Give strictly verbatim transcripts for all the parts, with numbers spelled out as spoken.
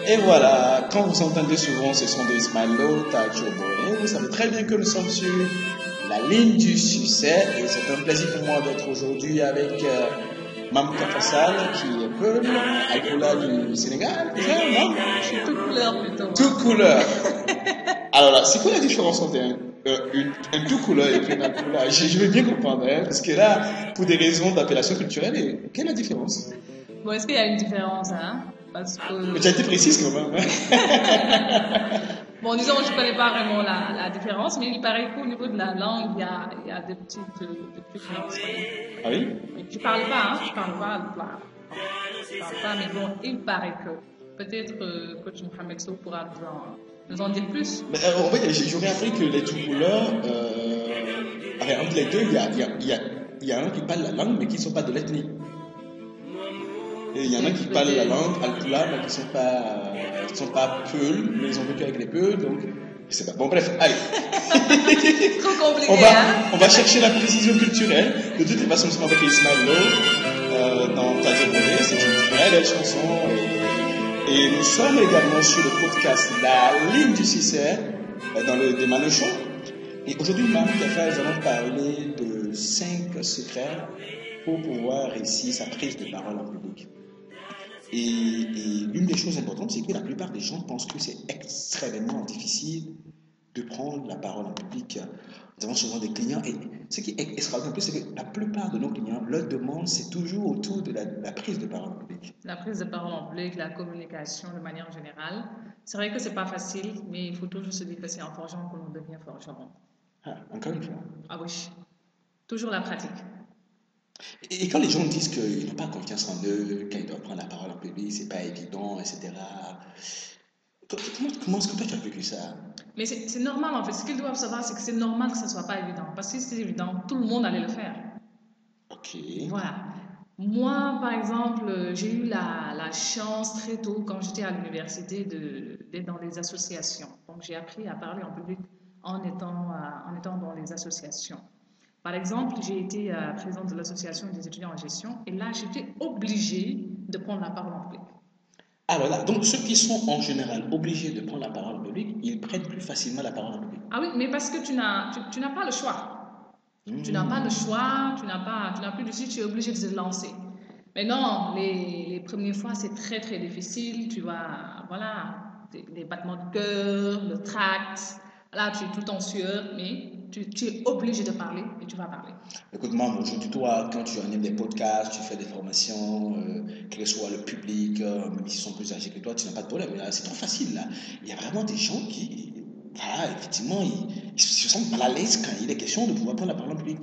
Et voilà, quand vous entendez souvent ce son de Ismaël Lo, Tacho Boné, vous savez très bien que nous sommes sur la ligne du succès. Et c'est un plaisir pour moi d'être aujourd'hui avec euh, Mam Kafassal, qui est Peul, Alpoula du Sénégal. C'est ça, non? Je suis toute couleur plutôt. Toute couleur. Alors là, c'est quoi la différence entre un, euh, une, un tout couleur et puis un Alpoula? je, je veux bien comprendre, hein, parce que là, pour des raisons d'appellation culturelle, quelle est la différence? Bon, est-ce qu'il y a une différence, hein? Parce que... Mais tu as été précise quand même. Hein? Bon, disons, je ne connais pas vraiment la, la différence, mais il paraît qu'au niveau de la langue, il y a, il y a des petites, euh, des petites nuances. Ah oui? Je ne parle pas, hein, je ne parle pas, je parle pas, mais bon, il paraît que peut-être euh, coach Mohamed Sow pourra nous en, nous en dire plus. Mais, euh, en fait, j'aurais appris que les tout couleurs, euh, enfin, entre les deux, il y a, il y, a, il y, a, il y a un qui parle la langue, mais qui ne sont pas de l'ethnie. Et il y en a qui parlent la langue alpoula, mais qui ne sont pas, qui sont pas Peul, mais ils ont vécu avec les Peuls, donc je sais pas. Bon, bref, allez. Trop compliqué, on va, hein? On va chercher la précision culturelle. De toute façon, nous sommes avec Ismaël Lo, euh, dans Tadio Boné, c'est une très belle chanson. Et, et nous sommes également sur le podcast La Ligne du Succès, euh, dans le Demano Show. Et aujourd'hui, Mme Kafa, nous allons parler de cinq secrets pour pouvoir réussir sa prise de parole en public. Et, et l'une des choses importantes, c'est que la plupart des gens pensent que c'est extrêmement difficile de prendre la parole en public. Nous avons souvent des clients, et ce qui est extraordinaire, c'est que la plupart de nos clients, leur demande, c'est toujours autour de la, la prise de parole en public. La prise de parole en public, la communication de manière générale. C'est vrai que ce n'est pas facile, mais il faut toujours se dire que c'est en forgeant que l'on devient forgeron. Ah, encore une fois. Ah oui, toujours la pratique. Et quand les gens disent qu'ils n'ont pas confiance en eux, quand ils doivent prendre la parole en public, c'est pas évident, et cetera. Comment, comment est-ce que toi tu as vécu ça? Mais c'est normal en fait. Ce qu'ils doivent savoir, c'est que c'est normal que ce ne soit pas évident. Parce que si c'est évident, tout le monde allait le faire. Ok. Voilà. Moi, par exemple, j'ai eu la, la chance très tôt, quand j'étais à l'université, d'être dans des associations. Donc j'ai appris à parler en public en étant, en étant dans les associations. Par exemple, j'ai été euh, présidente de l'association des étudiants en gestion et là, j'étais obligée de prendre la parole en public. Alors là, donc ceux qui sont en général obligés de prendre la parole en public, ils prennent plus facilement la parole en public. Ah oui, mais parce que tu n'as tu, tu n'as pas le choix. Mmh. Tu n'as pas le choix, tu n'as pas, tu n'as plus de suite, tu es obligé de te lancer. Mais non, les, les premières fois, c'est très très difficile. Tu vas, voilà, des, des battements de cœur, le tract. Là, tu es tout en sueur, mais tu, tu es obligé de parler et tu vas parler. Écoute, moi, aujourd'hui, toi, quand tu animes des podcasts, tu fais des formations, euh, quel que soit le public, euh, même s'ils sont plus âgés que toi, tu n'as pas de problème. C'est trop facile, là. Il y a vraiment des gens qui, voilà, effectivement, ils, ils se sentent mal à l'aise quand il est question de pouvoir prendre la parole en public.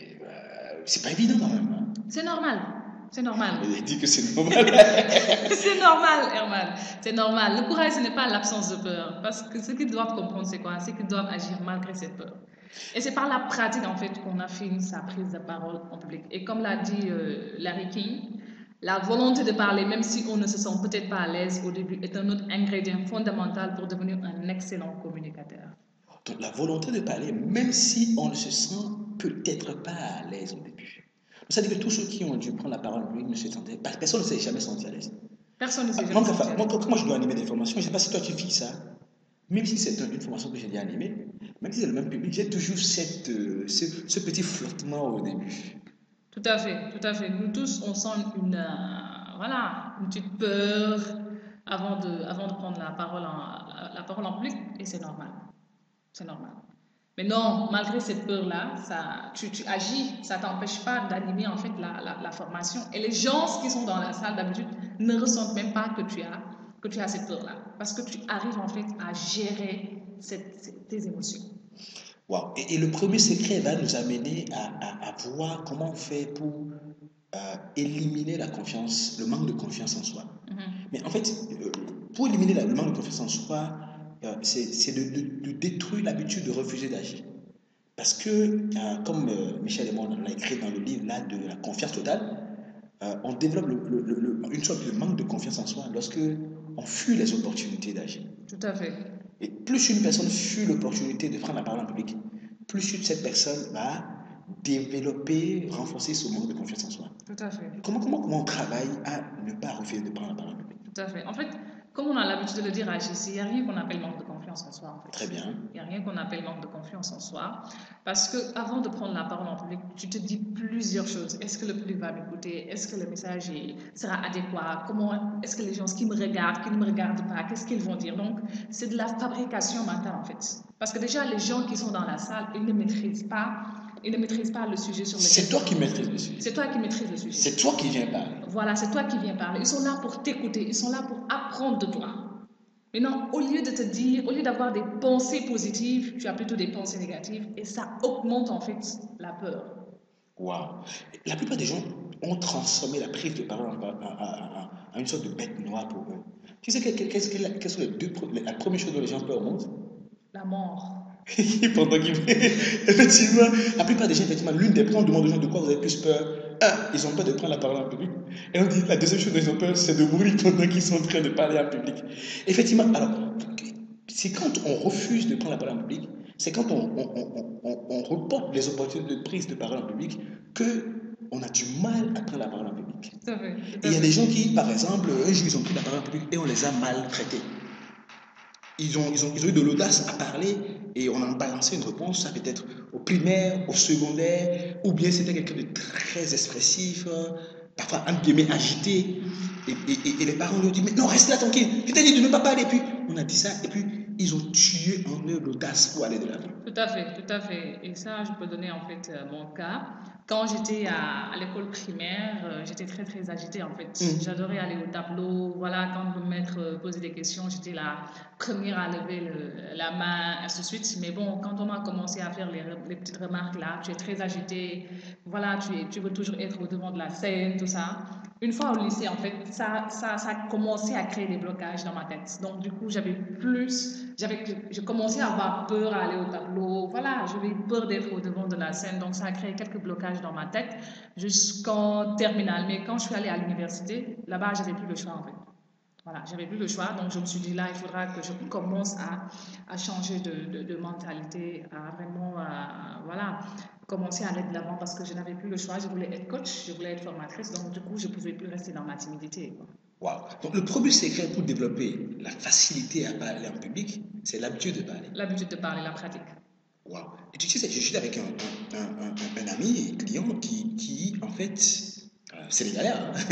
Euh, c'est pas évident, quand même. Hein. C'est normal. C'est normal. Il dit que c'est normal. C'est normal, Herman. C'est normal. Le courage, ce n'est pas l'absence de peur. Parce que ce qu'ils doivent comprendre, c'est quoi? C'est qu'ils doivent agir malgré cette peur. Et c'est par la pratique, en fait, qu'on affine sa prise de parole en public. Et comme l'a dit euh, Larry King, la volonté de parler, même si on ne se sent peut-être pas à l'aise au début, est un autre ingrédient fondamental pour devenir un excellent communicateur. Donc la volonté de parler, même si on ne se sent peut-être pas à l'aise au début. Ça veut dire que tous ceux qui ont dû prendre la parole en public ne se sentaient pas. Personne ne s'est jamais senti à l'aise. Personne ne s'est ah, jamais moi, senti à l'aise. Moi, quand moi je dois animer des formations, je ne sais pas si toi tu vis ça. Même si c'est une formation que j'ai déjà animée, même si c'est le même public, j'ai toujours cette, euh, ce, ce petit flottement au début. Tout à fait, tout à fait. Nous tous, on sent une, euh, voilà, une petite peur avant de, avant de prendre la parole en, la, la parole en public, et c'est normal. C'est normal. Mais non, malgré cette peur-là, ça, tu, tu agis, ça ne t'empêche pas d'animer en fait la, la, la formation. Et les gens qui sont dans la salle d'habitude ne ressentent même pas que tu as, que tu as cette peur-là. Parce que tu arrives en fait à gérer cette, cette, tes émotions. Wow. Et, et le premier secret va nous amener à, à, à voir comment on fait pour euh, éliminer la confiance, le manque de confiance en soi. Mm-hmm. Mais en fait, euh, pour éliminer la, le manque de confiance en soi, Euh, c'est de, de, de détruire l'habitude de refuser d'agir. Parce que, euh, comme euh, Michel et moi, on l'a écrit dans le livre là, de la confiance totale, euh, on développe le, le, le, une sorte de manque de confiance en soi lorsque on fuit les opportunités d'agir. Tout à fait. Et plus une personne fuit l'opportunité de prendre la parole en public, plus cette personne va développer, renforcer ce manque de confiance en soi. Tout à fait. Comment, comment, comment on travaille à ne pas refuser de prendre la parole en public? Tout à fait. En fait, comme on a l'habitude de le dire à J C, il n'y a rien qu'on appelle manque de confiance en soi, en fait. Très bien. Il n'y a rien qu'on appelle manque de confiance en soi. Parce que avant de prendre la parole en public, tu te dis plusieurs choses. Est-ce que le public va m'écouter? Est-ce que le message est, sera adéquat? Comment est-ce que les gens, qui me regardent, qui ne me regardent pas, qu'est-ce qu'ils vont dire? Donc, c'est de la fabrication mentale, en fait. Parce que déjà, les gens qui sont dans la salle, ils ne maîtrisent pas Ils ne maîtrisent pas le sujet sur lequel... C'est toi qui maîtrises le sujet. C'est toi qui maîtrises le sujet. C'est toi qui viens parler. Voilà, c'est toi qui viens parler. Ils sont là pour t'écouter. Ils sont là pour apprendre de toi. Maintenant, au lieu de te dire, au lieu d'avoir des pensées positives, tu as plutôt des pensées négatives et ça augmente en fait la peur. Waouh. La plupart des gens ont transformé la prise de parole en, en, en, en une sorte de bête noire pour eux. Tu sais qu'est-ce que, quelles sont les deux, la première chose dont les gens peur au monde? La mort. Pendant qu'ils... Effectivement, la plupart des gens, effectivement, l'une des points, on demande aux gens de quoi vous avez plus peur. Un, ils ont peur de prendre la parole en public. Et on dit, la deuxième chose dont ils ont peur, c'est de mourir pendant qu'ils sont en train de parler en public. Effectivement, alors, c'est quand on refuse de prendre la parole en public, c'est quand on, on, on, on, on reporte les opportunités de prise de parole en public qu'on a du mal à prendre la parole en public. Tout à fait, tout à et il y a des gens qui, par exemple, un jour, ils ont pris la parole en public et on les a maltraités. Ils ont, ils, ont, ils ont eu de l'audace à parler et on en a balancé une réponse, ça peut être au primaire, au secondaire, ou bien c'était quelqu'un de très expressif, parfois un guillemets agité. Et, et, et les parents lui ont dit, mais non, reste là tranquille, je t'ai dit de ne pas parler. Et puis on a dit ça, et puis ils ont tué en eux l'audace pour aller de l'avant. Tout à fait, tout à fait. Et ça, je peux donner en fait euh, mon cas. Quand j'étais à, à l'école primaire, euh, j'étais très très agitée en fait. Mm. J'adorais aller au tableau. Voilà, quand le maître euh, posait des questions, j'étais la première à lever le, la main, ainsi de suite. Mais bon, quand on a commencé à faire les, les petites remarques là, tu es très agitée. Voilà, tu, es, tu veux toujours être au devant de la scène, tout ça. Une fois au lycée, en fait, ça, ça, ça a commencé à créer des blocages dans ma tête. Donc, du coup, j'avais plus, j'avais, je commençais à avoir peur à aller au tableau. Voilà, j'avais peur d'être au devant de la scène. Donc, ça a créé quelques blocages dans ma tête jusqu'en terminale. Mais quand je suis allée à l'université, là-bas, j'avais plus le choix, en fait. Voilà, j'avais plus le choix. Donc, je me suis dit, là, il faudra que je commence à, à changer de, de, de mentalité, à vraiment, à, voilà, commencer à aller de l'avant parce que je n'avais plus le choix. Je voulais être coach, je voulais être formatrice. Donc, du coup, je ne pouvais plus rester dans ma timidité. Wow. Donc, le premier secret pour développer la facilité à parler en public, c'est l'habitude de parler. L'habitude de parler, la pratique. Wow. Et tu sais, je suis avec un, un, un, un, un ami, un client qui, qui en fait, euh, c'est les galères, hein,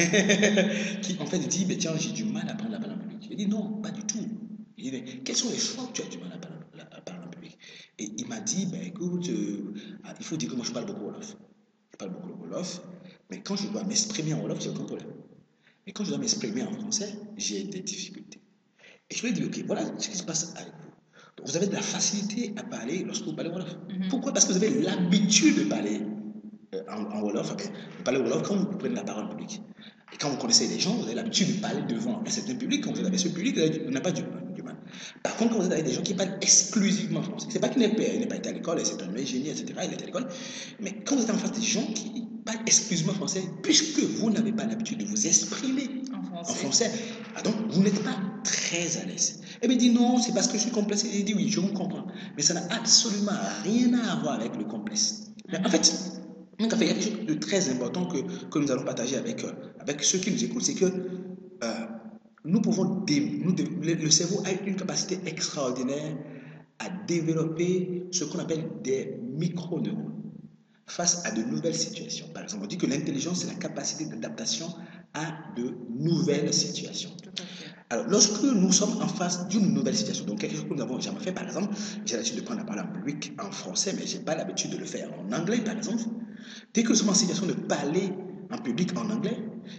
qui en fait dit, mais tiens, j'ai du mal à prendre la parole en public. Je dis, non, pas du tout. Je dis, quels sont les fois que tu as du mal à parler, à parler en public? Et il m'a dit, ben écoute, euh, il faut dire que moi je parle beaucoup Wolof. Je parle beaucoup le Wolof, mais quand je dois m'exprimer en Wolof, j'ai aucun problème. Mais quand je dois m'exprimer en français, j'ai des difficultés. Et je lui ai dit, ok, voilà ce qui se passe avec vous. Donc vous avez de la facilité à parler lorsque vous parlez Wolof. Mm-hmm. Pourquoi? Parce que vous avez l'habitude de parler euh, en, en Wolof, okay, de parler Wolof quand vous prenez la parole en public. Et quand vous connaissez les gens, vous avez l'habitude de parler devant un certain public. Quand vous êtes avec ce public, vous n'avez pas du, du mal. Par contre, quand vous êtes avec des gens qui parlent exclusivement français, c'est pas qu'il n'est pas été à l'école, c'est un ingénieur, et cetera, il est à l'école, mais quand vous êtes en face des gens qui parlent exclusivement français, puisque vous n'avez pas l'habitude de vous exprimer en français, en français ah donc vous n'êtes pas très à l'aise. Et bien il dit non, c'est parce que je suis complexe. Il dit oui, je vous comprends, mais ça n'a absolument rien à voir avec le complexe. Mais en fait, donc, il y a quelque chose de très important que, que nous allons partager avec, euh, avec ceux qui nous écoutent, c'est que euh, nous pouvons, dé, nous, le, le cerveau a une capacité extraordinaire à développer ce qu'on appelle des microneurones face à de nouvelles situations. Par exemple, on dit que l'intelligence, c'est la capacité d'adaptation à de nouvelles situations. Alors, lorsque nous sommes en face d'une nouvelle situation, donc quelque chose que nous n'avons jamais fait, par exemple, j'ai l'habitude de prendre la parole en public en français, mais je n'ai pas l'habitude de le faire en anglais, par exemple. Dès que nous sommes en situation de parler en public en anglais,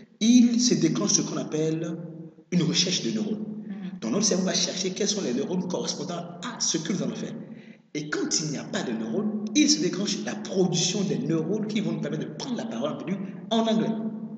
il se déclenche ce qu'on appelle une recherche de neurones. Donc, notre cerveau va chercher quels sont les neurones correspondant à ce que nous allons faire. Et quand il n'y a pas de neurones, il se déclenche la production des neurones qui vont nous permettre de prendre la parole en public en anglais.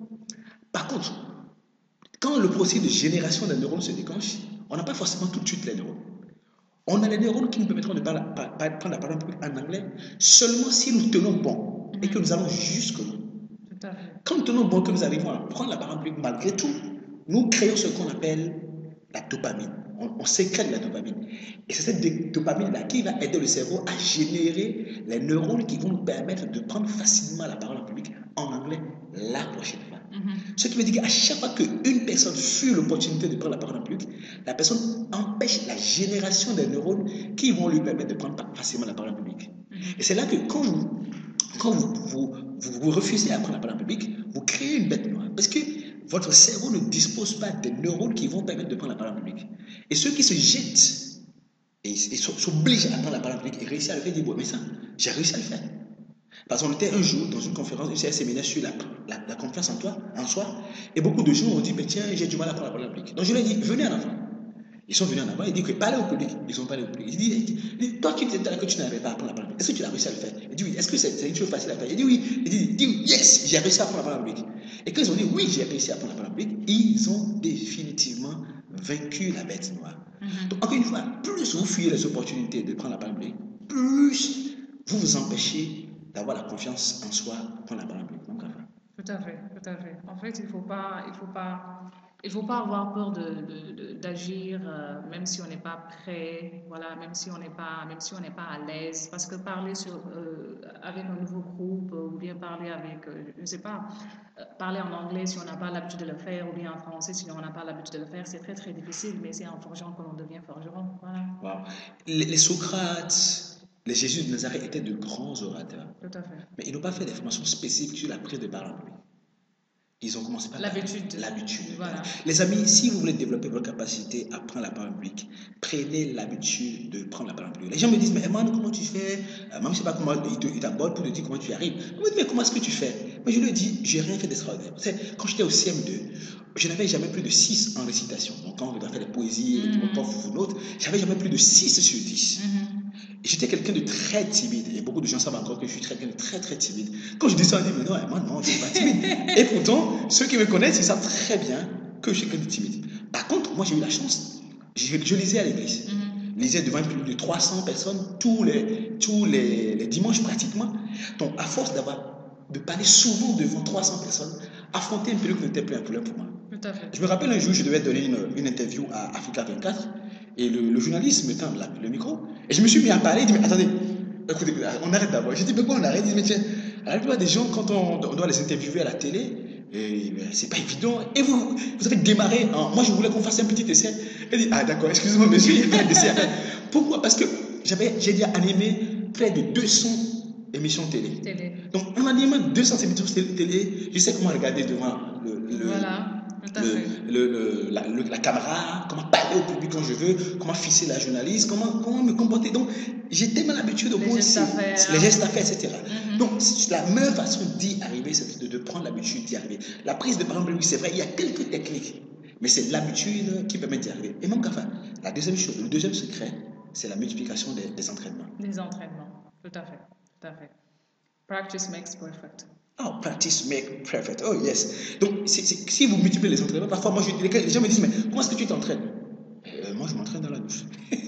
Par contre, quand le processus de génération des neurones se déclenche, on n'a pas forcément tout de suite les neurones. On a les neurones qui nous permettront de parler, prendre la parole en public en anglais seulement si nous tenons bon et que nous allons jusqu'au bout. Quand nous tenons bon, que nous arrivons à prendre la parole en public malgré tout, nous créons ce qu'on appelle la dopamine. On, on sécrète la dopamine. Et c'est cette dopamine-là qui va aider le cerveau à générer les neurones qui vont nous permettre de prendre facilement la parole en public en anglais la prochaine fois. Mhm. Ce qui veut dire qu'à chaque fois qu'une personne fuit l'opportunité de prendre la parole en public, la personne empêche la génération des neurones qui vont lui permettre de prendre facilement la parole en public. Mhm. Et c'est là que quand vous, quand vous, vous, vous, vous refusez à prendre la parole en public, vous créez une bête noire. Parce que votre cerveau ne dispose pas des neurones qui vont permettre de prendre la parole en public. Et ceux qui se jettent et, et s'obligent à prendre la parole en public et réussissent à le faire, disent, bon, mais ça, j'ai réussi à le faire. Parce qu'on était un jour dans une conférence, un séminaire sur la, la, la confiance en toi, en soi, et beaucoup de gens ont dit, mais tiens, j'ai du mal à prendre la parole en public. Donc je leur ai dit, venez en avant. Ils sont venus en avant, ils disent que parlez au public. Ils ont parlé au public. Ils disent, dit, toi qui disais que tu n'arrivais pas à prendre la parole en public, est-ce que tu as réussi à le faire? Il dit oui. Est-ce que c'est une chose facile à faire? Il dit oui. Il dit, dit yes, j'ai réussi à prendre la parole en public. Et quand ils ont dit oui, j'ai réussi à prendre la parole en public, ils ont définitivement vaincu la bête noire. Mm-hmm. Donc encore une fois, plus vous fuyez les opportunités de prendre la parole en public, plus vous vous empêchez d'avoir la confiance en soi pour la parole en public. Tout à fait, tout à fait. En fait, il ne faut pas, il faut pas, il faut pas avoir peur de, de, de, d'agir, euh, même si on n'est pas prêt, voilà, même si on n'est pas, même si on n'est pas à l'aise, parce que parler sur, euh, avec un nouveau groupe, euh, ou bien parler avec, euh, je ne sais pas, euh, parler en anglais si on n'a pas l'habitude de le faire, ou bien en français si on n'a pas l'habitude de le faire, c'est très très difficile, mais c'est en forgeant que l'on devient forgeron, voilà. Wow. Les, les Socrates, les Jésus de Nazareth étaient de grands orateurs. Tout à fait. Mais ils n'ont pas fait des formations spécifiques sur la prise de parole en public. Ils ont commencé par l'habitude. L'habitude. Voilà. Les amis, si vous voulez développer votre capacité à prendre la parole en public, prenez l'habitude de prendre la parole en public. Les gens me disent, mais Emmanuel, comment tu fais? Moi, je ne sais pas comment ils t'abordent pour te dire comment tu y arrives. Ils me disent, mais comment est-ce que tu fais? Moi, je lui dis, je n'ai rien fait d'extraordinaire. Quand j'étais au C M deux, je n'avais jamais plus de six en récitation. Donc, quand on doit faire des poésies, mm-hmm. mon prof ou l'autre, j'avais jamais plus de six sur dix. Mm-hmm. J'étais quelqu'un de très timide. Et beaucoup de gens savent encore que je suis quelqu'un de très très timide. Quand je dis ça, on dit, mais non, moi, non, je ne suis pas timide. Et pourtant, ceux qui me connaissent, ils savent très bien que je suis quelqu'un de timide. Par contre, moi, j'ai eu la chance. Je, je lisais à l'église. Mm-hmm. Je lisais devant plus de trois cents personnes tous les, tous les, les dimanches pratiquement. Donc, à force d'avoir, de parler souvent devant trois cents personnes, affronter un public n'était plus un problème pour moi. Tout à fait. Je me rappelle un jour, je devais donner une, une interview à Africa vingt-quatre. Et le, le journaliste me tend la, le micro. Et je me suis mis à parler. Il dit, mais attendez, écoutez, on arrête d'abord. J'ai dit, mais quoi, on arrête? Il dit, mais tiens, à la plupart des gens, quand on, on doit les interviewer à la télé, et, ben, c'est pas évident. Et vous, vous avez démarré. En, moi, je voulais qu'on fasse un petit essai. Il dit, ah d'accord, excusez-moi, monsieur, il n'y a pas d'essai à faire. Pourquoi? Parce que j'avais, j'ai déjà animé près de deux cents émissions télé. télé. Donc, en animant deux cents émissions télé, je sais comment regarder devant le. le voilà. Le, le, le, la, le, la caméra, comment parler au public quand je veux, comment fixer la journaliste, comment, comment me comporter. Donc, j'ai tellement l'habitude au les, gestes à faire. les gestes à faire, et cetera. Mm-hmm. Donc, la meilleure façon d'y arriver, c'est de, de prendre l'habitude d'y arriver. La prise de parole, oui, c'est vrai, il y a quelques techniques, mais c'est l'habitude qui permet d'y arriver. Et même enfin, la deuxième chose, le deuxième secret, c'est la multiplication des, des entraînements. Des entraînements, tout à fait, tout à fait. Practice makes perfect. Oh, practice make perfect. Oh, yes. Donc, c'est, c'est, si vous multipliez les entraînements, parfois, moi, je, les gens me disent, mais comment est-ce que tu t'entraînes? euh, Moi, je m'entraîne dans la douche.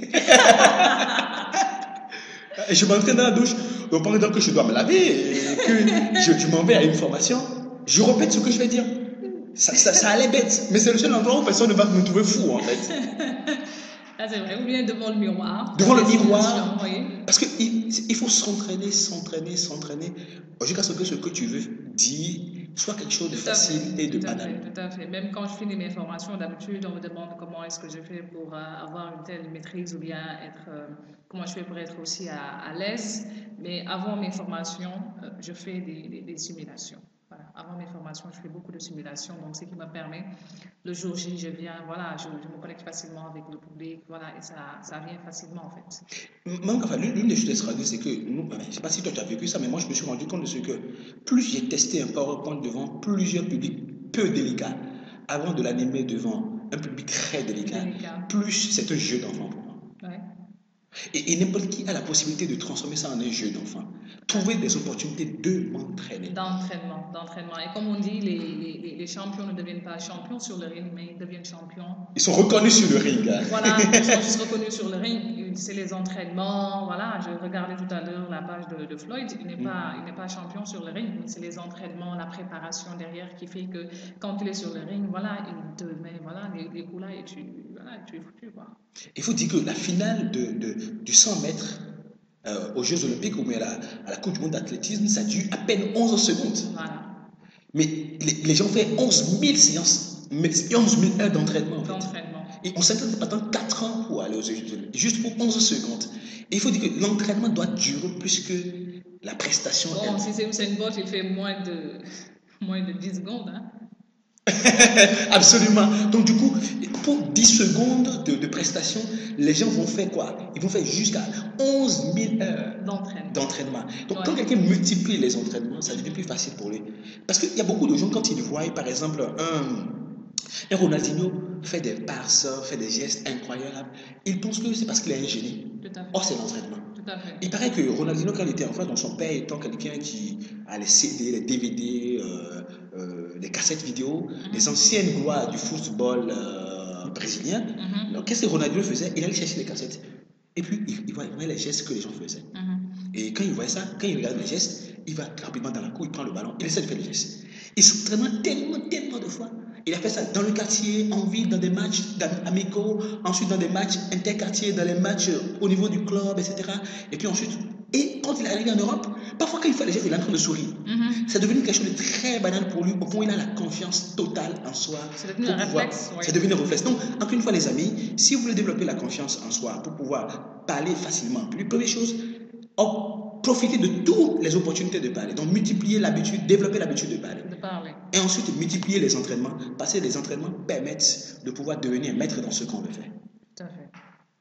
Je m'entraîne dans la douche. Donc, pendant que je dois me laver, et que je, je m'en vais à une formation, je répète ce que je vais dire. Ça, ça, ça allait bête, mais c'est le seul endroit où personne ne va me trouver fou, en fait. Ah, c'est vrai, ou bien devant le miroir. Devant le miroir. Oui. Parce qu'il il faut s'entraîner, s'entraîner, s'entraîner, jusqu'à ce que ce que tu veux dire soit quelque chose de tout facile fait, et de banal. Tout à fait. Même quand je finis mes formations, d'habitude, on me demande comment est-ce que je fais pour euh, avoir une telle maîtrise ou bien être, euh, comment je fais pour être aussi à, à l'aise. Mais avant mes formations, euh, je fais des, des, des simulations. Voilà. Avant mes formations, je fais beaucoup de simulations, donc ce qui me permet, le jour J, je viens, voilà, je, je me connecte facilement avec le public, voilà, et ça, ça vient facilement en fait. Même, enfin, l'une des choses extraordinaires, c'est que, nous, je ne sais pas si toi tu as vécu ça, mais moi je me suis rendu compte de ce que plus j'ai testé un PowerPoint devant plusieurs publics peu délicats, avant de l'animer devant un public très délicat, délicat. Plus c'est un jeu d'enfant pour moi. Ouais. Et, et n'importe qui a la possibilité de transformer ça en un jeu d'enfant. Trouver des opportunités de m'entraîner. D'entraînement, d'entraînement. Et comme on dit, les, les, les champions ne deviennent pas champions sur le ring, mais ils deviennent champions. Ils sont reconnus sur le ring. Hein. Voilà, ils sont juste reconnus sur le ring. C'est les entraînements. Voilà, je regardais tout à l'heure la page de, de Floyd. Il n'est, mm. pas, il n'est pas champion sur le ring, mais c'est les entraînements, la préparation derrière qui fait que quand il est sur le ring, voilà, il te met voilà, les, les coups là et tu, voilà, tu es foutu. Quoi. Il faut dire que la finale de, de, du cent mètres euh, aux Jeux Olympiques ou à la, à la Coupe du Monde d'athlétisme, ça dure à peine onze secondes. Voilà. Mais les, les gens font onze mille séances, mais onze mille heures d'entraînement en fait. D'entraînement. Et on s'entraîne pendant quatre ans pour aller aux Jeux Olympiques, juste pour onze secondes. Et il faut dire que l'entraînement doit durer plus que la prestation. Bon, si c'est Usain Bolt, il fait moins de, moins de dix secondes. Hein. Absolument. Donc du coup, pour dix secondes de, de prestation, les gens vont faire quoi? Ils vont faire jusqu'à onze mille heures d'entraînement. Donc ouais. Quand quelqu'un multiplie les entraînements, ça devient plus facile pour lui. Parce qu'il y a beaucoup de gens, quand ils voient par exemple un, un Ronaldinho fait des passes, fait des gestes incroyables, ils pensent que c'est parce qu'il est un génie. Or c'est l'entraînement. Il paraît que Ronaldinho, quand il était enfant, donc son père étant quelqu'un qui a les C D, les D V D, euh, euh, les cassettes vidéo, mm-hmm. les anciennes gloires du football euh, brésilien. Mm-hmm. Donc, qu'est-ce que Ronaldinho faisait? Il allait chercher les cassettes. Et puis, il, il voyait les gestes que les gens faisaient. Mm-hmm. Et quand il voyait ça, quand il regarde les gestes, il va rapidement dans la cour, il prend le ballon, il essaie de faire les gestes. Il s'entraîne tellement, tellement de fois. Il a fait ça dans le quartier, en ville, dans des matchs amicaux, ensuite dans des matchs interquartiers, dans les matchs au niveau du club, et cetera. Et puis ensuite, et quand il est arrivé en Europe, parfois quand il fait les gestes, il est en train de sourire. Mm-hmm. C'est devenu quelque chose de très banal pour lui, au point où il a la confiance totale en soi. C'est devenu un pouvoir, réflexe. Ouais. C'est devenu un réflexe. Donc, encore une fois, les amis, si vous voulez développer la confiance en soi pour pouvoir parler facilement, puis première chose, oh, profitez de toutes les opportunités de parler. Donc, multiplier l'habitude, développer l'habitude de parler. De parler. Et ensuite, multiplier les entraînements. Parce que les entraînements permettent de pouvoir devenir maître dans ce qu'on veut faire. Tout à fait.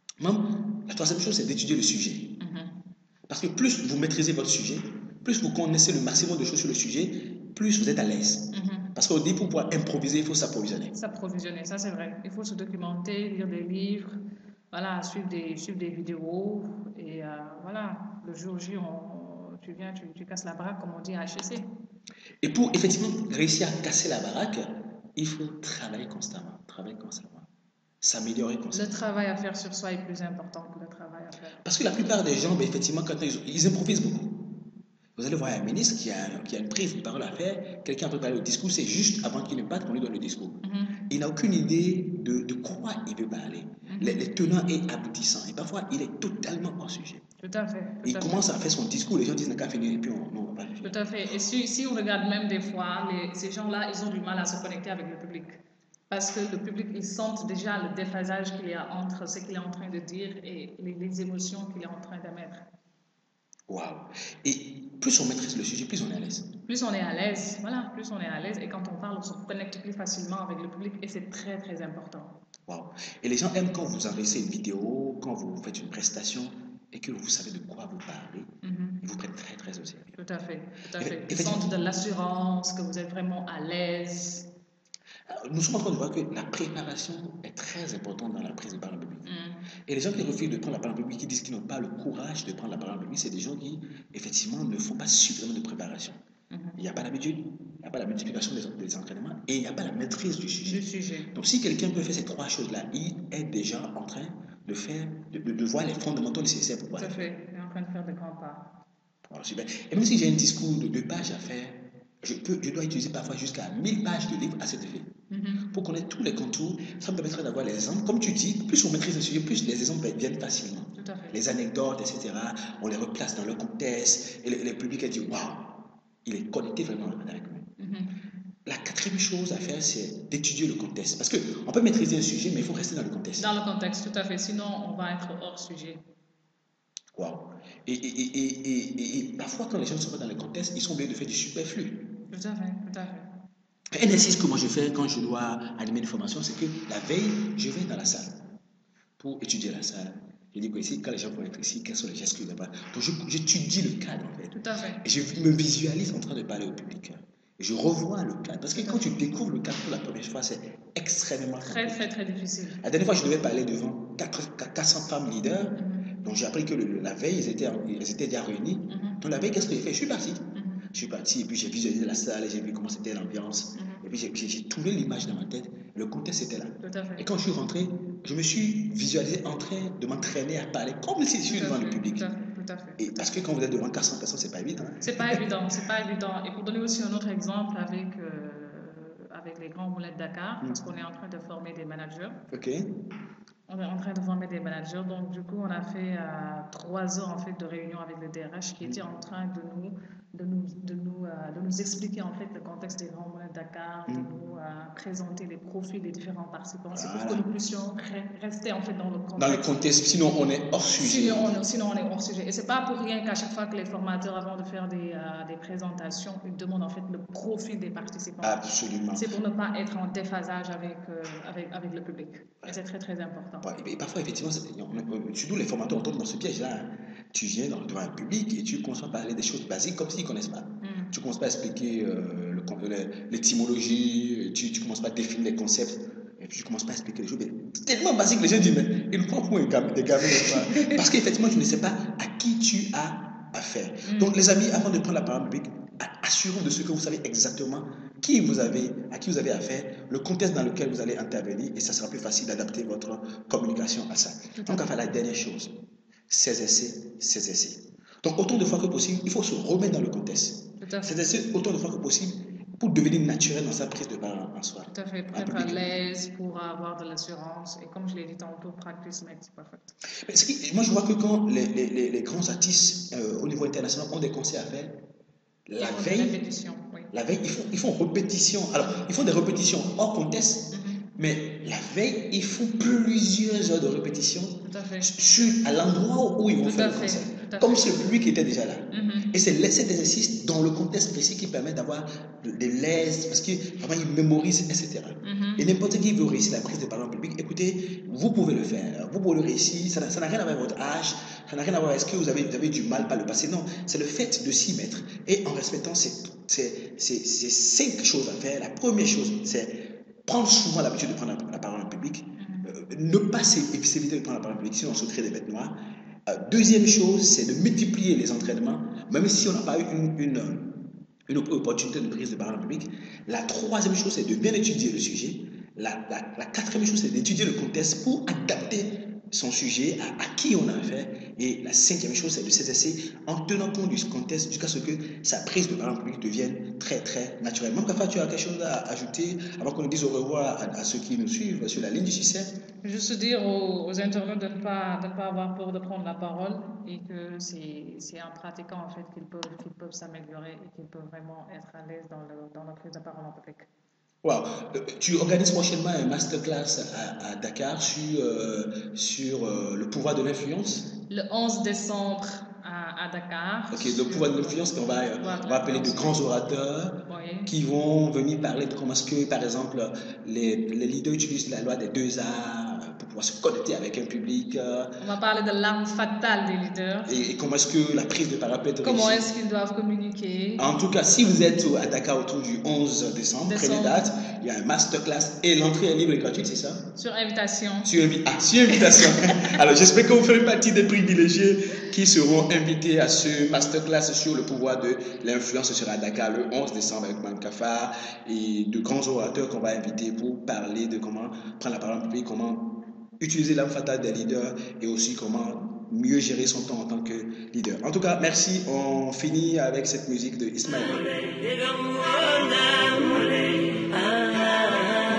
Même, la troisième chose, c'est d'étudier le sujet. Mm-hmm. Parce que plus vous maîtrisez votre sujet, plus vous connaissez le maximum de choses sur le sujet, plus vous êtes à l'aise. Mm-hmm. Parce qu'au début, pour pouvoir improviser, il faut s'approvisionner. S'approvisionner, ça c'est vrai. Il faut se documenter, lire des livres, voilà, suivre des, suivre des vidéos. Et euh, voilà, le jour J, on, tu viens, tu, tu casses la baraque, comme on dit à H E C. Et pour effectivement réussir à casser la baraque, il faut travailler constamment, travailler constamment, s'améliorer constamment. Le travail à faire sur soi est plus important que le travail à faire. Parce que la plupart des gens, ben, effectivement, quand ils, ils improvisent beaucoup. Vous allez voir un ministre qui a, qui a une prise de parole à faire, quelqu'un a préparé le discours, c'est juste avant qu'il ne parte qu'on lui donne le discours. Mm-hmm. Il n'a aucune idée de, de quoi il veut parler, mm-hmm. les, les tenants et aboutissants. Et parfois, il est totalement hors sujet. Tout à fait. Tout il à commence fait. à faire son discours, les gens disent n'a qu'à finir et puis on ne va pas finir. Tout à fait. Et si, si on regarde même des fois, les, ces gens-là, ils ont du mal à se connecter avec le public. Parce que le public, ils sentent déjà le déphasage qu'il y a entre ce qu'il est en train de dire et les, les émotions qu'il est en train d'émettre. Waouh! Et plus on maîtrise le sujet, plus on est à l'aise. Plus on est à l'aise, voilà, plus on est à l'aise. Et quand on parle, on se connecte plus facilement avec le public et c'est très, très important. Waouh! Et les gens aiment quand vous enregistrez une vidéo, quand vous faites une prestation et que vous savez de quoi vous parlez, mm-hmm. ils vous prennent très, très au sérieux. Tout à fait, tout à fait. Ils sentent de l'assurance, que vous êtes vraiment à l'aise. Nous sommes en train de voir que la préparation est très importante dans la prise de parole en public. Mm. Et les gens qui refusent de prendre la parole en public, qui disent qu'ils n'ont pas le courage de prendre la parole en public, c'est des gens qui, effectivement, ne font pas suffisamment de préparation. Mm-hmm. Il n'y a pas l'habitude, il n'y a pas la multiplication des, des entraînements et il n'y a pas la maîtrise du sujet. Du sujet. Donc, si quelqu'un peut faire ces trois choses-là, il est déjà en train de faire, de, de, de voir les fondamentaux nécessaires pour pouvoir. Tout à fait, il est en train de faire de grands pas. Alors, super. Et même si j'ai un discours de deux pages à faire, je, peux, je dois utiliser parfois jusqu'à mille pages de livres à cet effet. Mm-hmm. Pour connaître tous les contours, ça me permettra d'avoir les exemples. Comme tu dis, plus on maîtrise le sujet, plus les exemples viennent facilement. Tout à fait. Les anecdotes, et cetera, on les replace dans leur contexte et le, le public a dit waouh, il est connecté vraiment avec nous. Mm-hmm. La quatrième chose à faire, c'est d'étudier le contexte. Parce qu'on peut maîtriser un sujet, mais il faut rester dans le contexte. Dans le contexte, tout à fait. Sinon, on va être hors sujet. Waouh. Et, et, et, et, et, et parfois, quand les gens ne sont pas dans le contexte, ils sont obligés de faire du superflu. Tout à fait, tout à fait. Un exercice que moi je fais quand je dois animer une formation, c'est que la veille, je vais dans la salle pour étudier la salle. Je dis que ici, quand les gens vont être ici, quels sont les gestes que je dois faire. Donc j'étudie le cadre en fait. Tout à fait. Et je me visualise en train de parler au public. Et je revois le cadre. Parce que quand tu découvres le cadre pour la première fois, c'est extrêmement Très, très, très difficile. La dernière fois, je devais parler devant quatre cents femmes leaders. Mm-hmm. Donc j'ai appris que le, la veille, ils étaient, ils étaient déjà réunis. Mm-hmm. Donc la veille, qu'est-ce que j'ai fait? Je suis parti. Mm-hmm. Je suis parti et puis j'ai visualisé la salle et j'ai vu comment c'était l'ambiance. Mm-hmm. Et puis j'ai, j'ai, j'ai trouvé l'image dans ma tête. Le contexte était là. Tout à fait. Et quand je suis rentré, je me suis visualisé en train de m'entraîner à parler comme si je suis devant fait, le public. Tout à fait, tout à fait. Et parce que quand vous êtes devant quatre cents personnes, c'est pas évident. Hein? C'est pas évident, c'est pas évident. Et pour donner aussi un autre exemple avec, euh, avec les grands moulins de Dakar, mm. parce qu'on est en train de former des managers. Ok. On est en train de former des managers. Donc, du coup, on a fait euh, trois heures en fait, de réunion avec le D R H qui était en train de nous, de nous, de nous, euh, de nous expliquer en fait, le contexte des grands moulins de Dakar, de nous euh, présenter les profils des différents participants. C'est pour Voilà. que nous puissions re- rester en fait, dans le contexte. Dans le contexte, sinon on est hors sujet. Sinon on, sinon, on est hors sujet. Et c'est pas pour rien qu'à chaque fois que les formateurs, avant de faire des, euh, des présentations, ils demandent en fait le profil des participants. Absolument. C'est pour ne pas être en déphasage avec, euh, avec, avec le public. Et c'est très très important. Ouais, et parfois, effectivement, surtout les formateurs, on tombe dans ce piège-là. Hein. Tu viens dans, devant un public et tu commences à parler des choses basiques comme s'ils ne connaissent pas. Mm. Tu ne commences pas à expliquer euh, l'étymologie, tu ne commences pas à définir les concepts. Et puis, je ne commence pas à expliquer les choses. Mais tellement basique que les gens disent, mais ils prennent pour un gamin, des gamins. Parce qu'effectivement, tu ne sais pas à qui tu as affaire. Mm. Donc, les amis, avant de prendre la parole publique, assurez-vous de ce que vous savez exactement qui vous avez, à qui vous avez affaire, le contexte dans lequel vous allez intervenir, et ça sera plus facile d'adapter votre communication à ça. Donc, enfin, la dernière chose, saisissez, saisissez. Donc, autant de fois que possible, il faut se remettre dans le contexte. Saisissez autant de fois que possible pour devenir naturel dans sa prise de parole en soi. Tout à fait, pour être à l'aise, pour avoir de l'assurance. Et comme je l'ai dit tantôt, practice makes perfect. Mais qui, moi, je vois que quand les, les, les grands artistes euh, au niveau international ont des concerts à faire, la ils veille, oui. la veille, ils font, ils font répétition. Alors, ils font des répétitions hors contexte, mm-hmm. mais la veille, ils font plusieurs heures de répétition sur, à l'endroit où ils vont Tout faire le concert. Comme celui qui était déjà là. Mm-hmm. Et c'est cet exercice dans le contexte précis qui permet d'avoir des l'aise, parce que vraiment ils mémorisent, et cetera. Mm-hmm. Et n'importe qui veut réussir la prise de parole en public, écoutez, vous pouvez le faire, vous pouvez le réussir, ça n'a rien à voir avec votre âge, ça n'a rien à voir avec ce que vous avez, vous avez du mal par le passé, non, c'est le fait de s'y mettre. Et en respectant ces, ces, ces, ces cinq choses à faire, la première chose, c'est prendre souvent l'habitude de prendre la, la parole en public, mm-hmm. euh, ne pas s'éviter de prendre la parole en public, sinon on se crée des bêtes noires. Euh, deuxième chose, c'est de multiplier les entraînements, même si on n'a pas eu une, une, une opportunité de prise de parole en public. La troisième chose, c'est de bien étudier le sujet. La, la, la quatrième chose, c'est d'étudier le contexte pour adapter son sujet à, à qui on a affaire. Et la cinquième chose, c'est de s'exercer en tenant compte du contexte jusqu'à ce que sa prise de parole en public devienne très, très naturelle. Même Kafa, tu as quelque chose à ajouter avant qu'on nous dise au revoir à, à ceux qui nous suivent sur la ligne du succès? Juste dire aux, aux internautes de ne, pas, de ne pas avoir peur de prendre la parole et que c'est en pratiquant en fait qu'ils peuvent, qu'ils peuvent s'améliorer et qu'ils peuvent vraiment être à l'aise dans, le, dans la prise de parole en public. Wow. Tu organises prochainement un masterclass à, à Dakar sur, euh, sur euh, le pouvoir de l'influence. Le onze décembre à, à Dakar. Ok, le pouvoir de l'influence qu'on va, on va appeler de grands orateurs oui. qui vont venir parler de comment est-ce que, par exemple, les, les leaders utilisent la loi des deux arts pour pouvoir se connecter avec un public. On va parler de l'arme fatale des leaders. Et, et comment est-ce que la prise de parole peut être Comment réussie. est-ce qu'ils doivent communiquer. En tout cas, si vous êtes à Dakar autour du onze décembre, prenez date, il y a un masterclass et l'entrée est libre et gratuite, c'est ça? Sur invitation. Sur, invi ah, sur invitation. Alors, j'espère que vous ferez partie des privilégiés qui seront invités à ce masterclass sur le pouvoir de l'influence. Ce sera à Dakar le onze décembre avec Mme Kafa et de grands orateurs qu'on va inviter pour parler de comment prendre la parole en public, comment utiliser l'arme fatale des leaders et aussi comment mieux gérer son temps en tant que leader. En tout cas, merci. On finit avec cette musique de Ismaël.